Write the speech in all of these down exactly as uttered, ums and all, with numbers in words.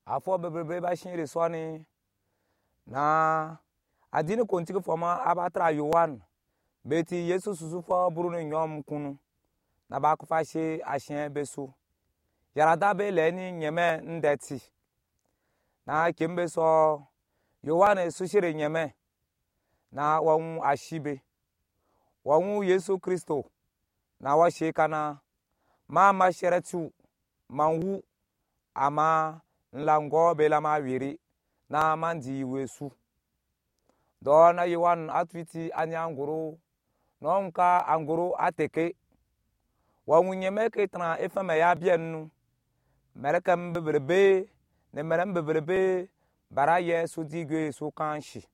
afo bebrebe ba shin reso ni na adini konti foma abatra yohan beti yesu susu fo brunu nyom kunu na ba kufa she ashen besu yarada be le ni nyeme ndeti na kembe so yohan su shire nyeme na won ashibe won yesu kristo na wa shekana ma ma sheratu manwu ama nlango bela ma wiri na mandi wesu do na yohan atwiti anya anguru nonka anguru ateke won nyeme ke tra efeme ya biennu merekam bebrebe ne merem bebrebe bara yesu digwe su kanshi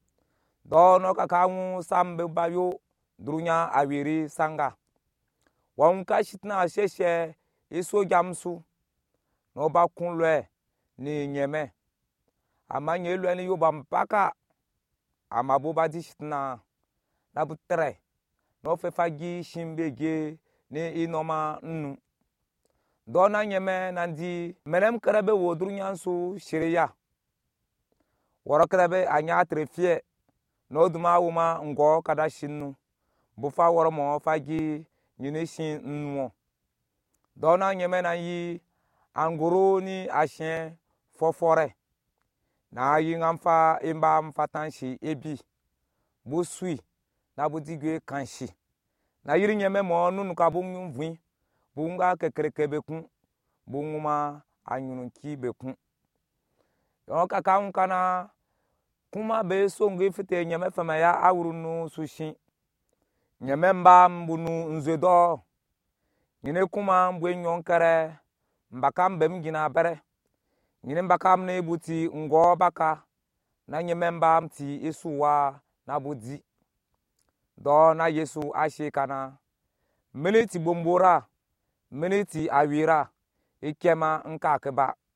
do no kakawu sambe bayo drunya awiri sanga won ka shitna sheshe iso jamsu no ba kunlwe ni nyeme ama nyelwe ni yoba mpaka ama bo ba di shitna na butre no fe fagi shimbeje ni inoma nnu do na nyeme nandi merem karabe wodrunya su shiriya woro karabe anya trefie no duma wuma ngo kada shinnu bufa woro mo fagi nyine shin nwo do na nyeme na yi anguru ni ashen fofore na yi ngamfa imba mfatanshi ebi busui na budigwe kanshi na yiri nyeme mo nunu ka bunyu vwi bunga kekereke bekun bunguma anyunu ki bekun yo kaka unkana kuma be songe fite nyeme fama ya awrunu sushin nyeme mba mbunu nzedo nyine kuma mbwe nyonkere mbaka mbem gina bere nyine mbaka mne buti ngo baka na nyeme mba mti isuwa na budi do na yesu ashe kana miniti bombora miniti awira ikema nka keba